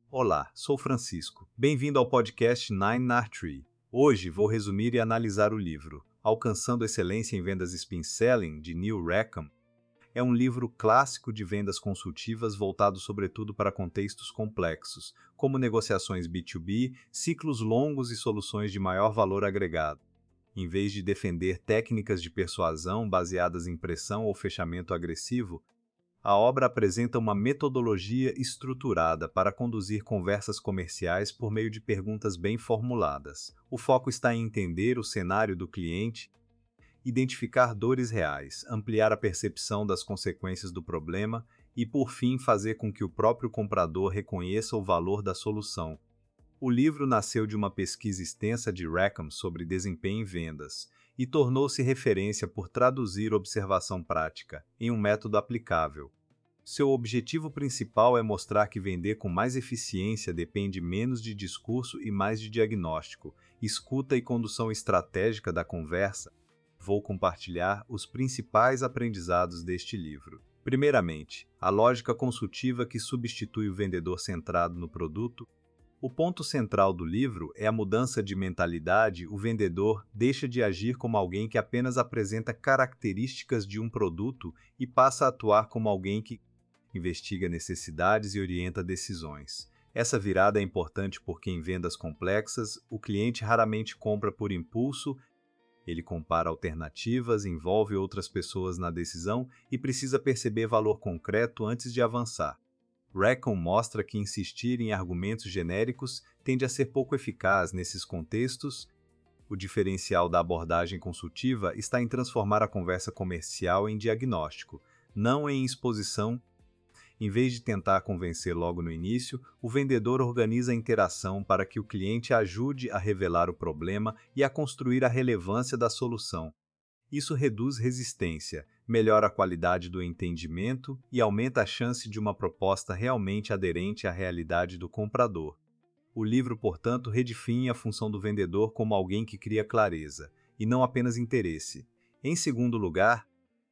Olá, sou Francisco. Bem-vindo ao podcast Nine Nar Tree. Hoje vou resumir e analisar o livro Alcançando Excelência em Vendas Spin Selling, de Neil Rackham. É um livro clássico de vendas consultivas voltado sobretudo para contextos complexos, como negociações B2B, ciclos longos e soluções de maior valor agregado. Em vez de defender técnicas de persuasão baseadas em pressão ou fechamento agressivo, a obra apresenta uma metodologia estruturada para conduzir conversas comerciais por meio de perguntas bem formuladas. O foco está em entender o cenário do cliente, identificar dores reais, ampliar a percepção das consequências do problema e, por fim, fazer com que o próprio comprador reconheça o valor da solução. O livro nasceu de uma pesquisa extensa de Rackham sobre desempenho em vendas e tornou-se referência por traduzir observação prática em um método aplicável. Seu objetivo principal é mostrar que vender com mais eficiência depende menos de discurso e mais de diagnóstico, escuta e condução estratégica da conversa. Vou compartilhar os principais aprendizados deste livro. Primeiramente, a lógica consultiva que substitui o vendedor centrado no produto. O ponto central do livro é a mudança de mentalidade. O vendedor deixa de agir como alguém que apenas apresenta características de um produto e passa a atuar como alguém que investiga necessidades e orienta decisões. Essa virada é importante porque em vendas complexas, o cliente raramente compra por impulso, ele compara alternativas, envolve outras pessoas na decisão e precisa perceber valor concreto antes de avançar. Rackham mostra que insistir em argumentos genéricos tende a ser pouco eficaz nesses contextos. O diferencial da abordagem consultiva está em transformar a conversa comercial em diagnóstico, não em exposição. Em vez de tentar convencer logo no início, o vendedor organiza a interação para que o cliente ajude a revelar o problema e a construir a relevância da solução. Isso reduz resistência, melhora a qualidade do entendimento e aumenta a chance de uma proposta realmente aderente à realidade do comprador. O livro, portanto, redefine a função do vendedor como alguém que cria clareza, e não apenas interesse. Em segundo lugar,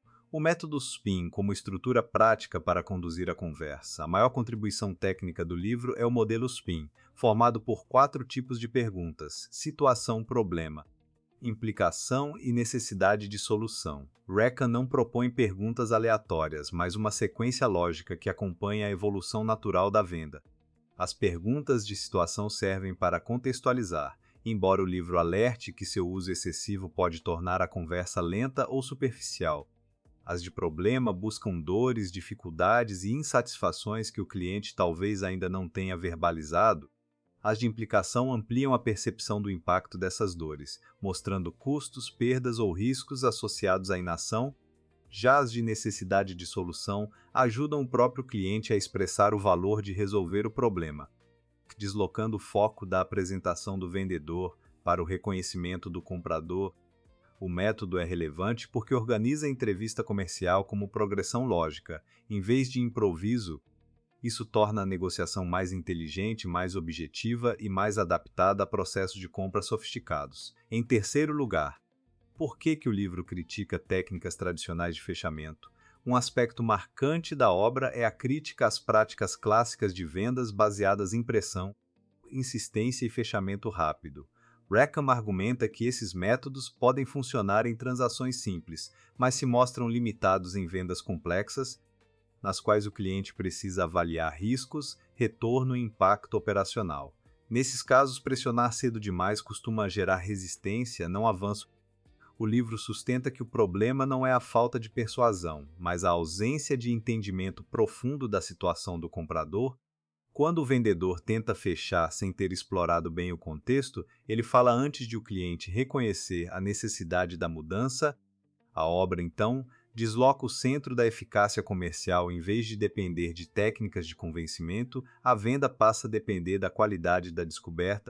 o método SPIN como estrutura prática para conduzir a conversa. A maior contribuição técnica do livro é o modelo SPIN, formado por 4 tipos de perguntas: situação-problema, implicação e necessidade de solução. Rackham não propõe perguntas aleatórias, mas uma sequência lógica que acompanha a evolução natural da venda. As perguntas de situação servem para contextualizar, embora o livro alerte que seu uso excessivo pode tornar a conversa lenta ou superficial. As de problema buscam dores, dificuldades e insatisfações que o cliente talvez ainda não tenha verbalizado. As de implicação ampliam a percepção do impacto dessas dores, mostrando custos, perdas ou riscos associados à inação. Já as de necessidade de solução ajudam o próprio cliente a expressar o valor de resolver o problema, deslocando o foco da apresentação do vendedor para o reconhecimento do comprador. O método é relevante porque organiza a entrevista comercial como progressão lógica, em vez de improviso. Isso torna a negociação mais inteligente, mais objetiva e mais adaptada a processos de compra sofisticados. Em terceiro lugar, por que o livro critica técnicas tradicionais de fechamento? Um aspecto marcante da obra é a crítica às práticas clássicas de vendas baseadas em pressão, insistência e fechamento rápido. Rackham argumenta que esses métodos podem funcionar em transações simples, mas se mostram limitados em vendas complexas, nas quais o cliente precisa avaliar riscos, retorno e impacto operacional. Nesses casos, pressionar cedo demais costuma gerar resistência, não avanço. O livro sustenta que o problema não é a falta de persuasão, mas a ausência de entendimento profundo da situação do comprador. Quando o vendedor tenta fechar sem ter explorado bem o contexto, ele fala antes de o cliente reconhecer a necessidade da mudança. A obra, então, desloca o centro da eficácia comercial. Em vez de depender de técnicas de convencimento, a venda passa a depender da qualidade da descoberta.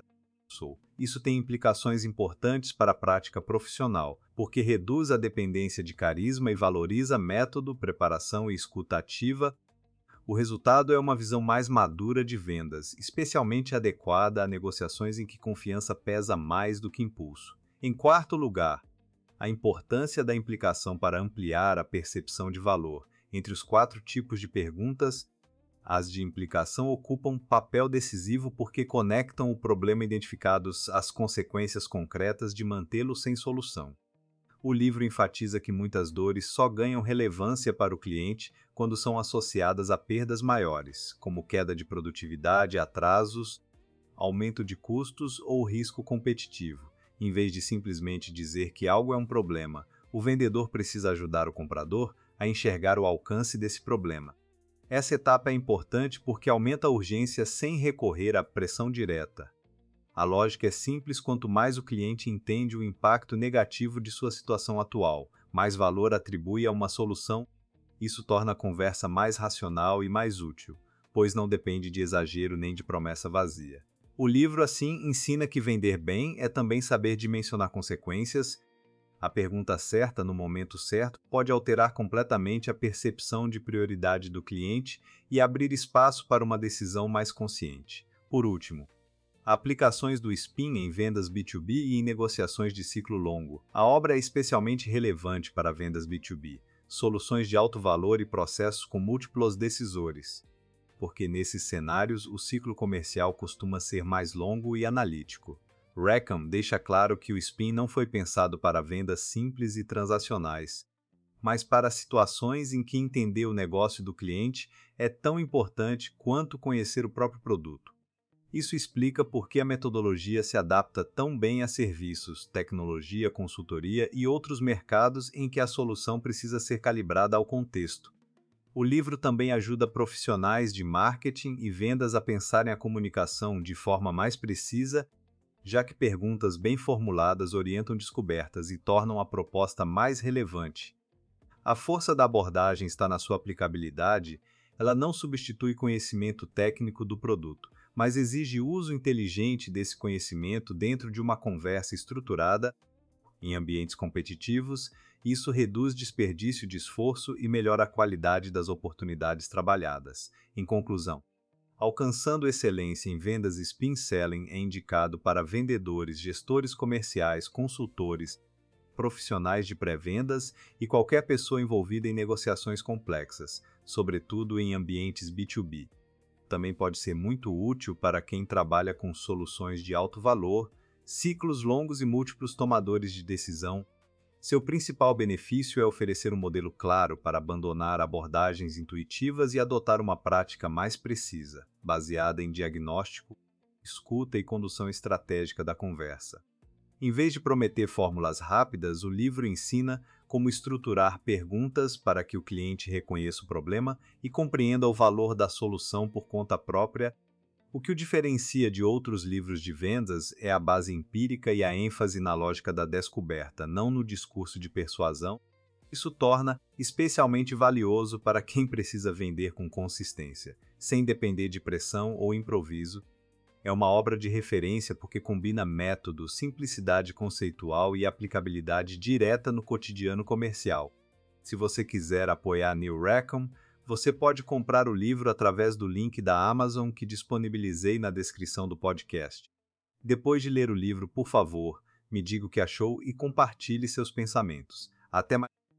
Isso tem implicações importantes para a prática profissional, porque reduz a dependência de carisma e valoriza método, preparação e escuta ativa. O resultado é uma visão mais madura de vendas, especialmente adequada a negociações em que confiança pesa mais do que impulso. Em quarto lugar, a importância da implicação para ampliar a percepção de valor. Entre os 4 tipos de perguntas, As de implicação ocupam um papel decisivo porque conectam o problema identificado às consequências concretas de mantê-lo sem solução. O livro enfatiza que muitas dores só ganham relevância para o cliente quando são associadas a perdas maiores, como queda de produtividade, atrasos, aumento de custos ou risco competitivo. Em vez de simplesmente dizer que algo é um problema, o vendedor precisa ajudar o comprador a enxergar o alcance desse problema. Essa etapa é importante porque aumenta a urgência sem recorrer à pressão direta. A lógica é simples: quanto mais o cliente entende o impacto negativo de sua situação atual, mais valor atribui a uma solução. Isso torna a conversa mais racional e mais útil, pois não depende de exagero nem de promessa vazia. O livro, assim, ensina que vender bem é também saber dimensionar consequências. A pergunta certa no momento certo pode alterar completamente a percepção de prioridade do cliente e abrir espaço para uma decisão mais consciente. Por último, aplicações do SPIN em vendas B2B e em negociações de ciclo longo. A obra é especialmente relevante para vendas B2B, soluções de alto valor e processos com múltiplos decisores, porque nesses cenários o ciclo comercial costuma ser mais longo e analítico. Rackham deixa claro que o SPIN não foi pensado para vendas simples e transacionais, mas para situações em que entender o negócio do cliente é tão importante quanto conhecer o próprio produto. Isso explica por que a metodologia se adapta tão bem a serviços, tecnologia, consultoria e outros mercados em que a solução precisa ser calibrada ao contexto. O livro também ajuda profissionais de marketing e vendas a pensarem a comunicação de forma mais precisa, já que perguntas bem formuladas orientam descobertas e tornam a proposta mais relevante. A força da abordagem está na sua aplicabilidade. Ela não substitui conhecimento técnico do produto, mas exige uso inteligente desse conhecimento dentro de uma conversa estruturada. Em ambientes competitivos, isso reduz desperdício de esforço e melhora a qualidade das oportunidades trabalhadas. Em conclusão, alcançando excelência em vendas, Spin Selling é indicado para vendedores, gestores comerciais, consultores, profissionais de pré-vendas e qualquer pessoa envolvida em negociações complexas, sobretudo em ambientes B2B. Também pode ser muito útil para quem trabalha com soluções de alto valor, ciclos longos e múltiplos tomadores de decisão. Seu principal benefício é oferecer um modelo claro para abandonar abordagens intuitivas e adotar uma prática mais precisa, baseada em diagnóstico, escuta e condução estratégica da conversa. Em vez de prometer fórmulas rápidas, o livro ensina como estruturar perguntas para que o cliente reconheça o problema e compreenda o valor da solução por conta própria. O que o diferencia de outros livros de vendas é a base empírica e a ênfase na lógica da descoberta, não no discurso de persuasão. Isso torna especialmente valioso para quem precisa vender com consistência, sem depender de pressão ou improviso. É uma obra de referência porque combina método, simplicidade conceitual e aplicabilidade direta no cotidiano comercial. Se você quiser apoiar Neil Rackham, você pode comprar o livro através do link da Amazon que disponibilizei na descrição do podcast. Depois de ler o livro, por favor, me diga o que achou e compartilhe seus pensamentos. Até mais.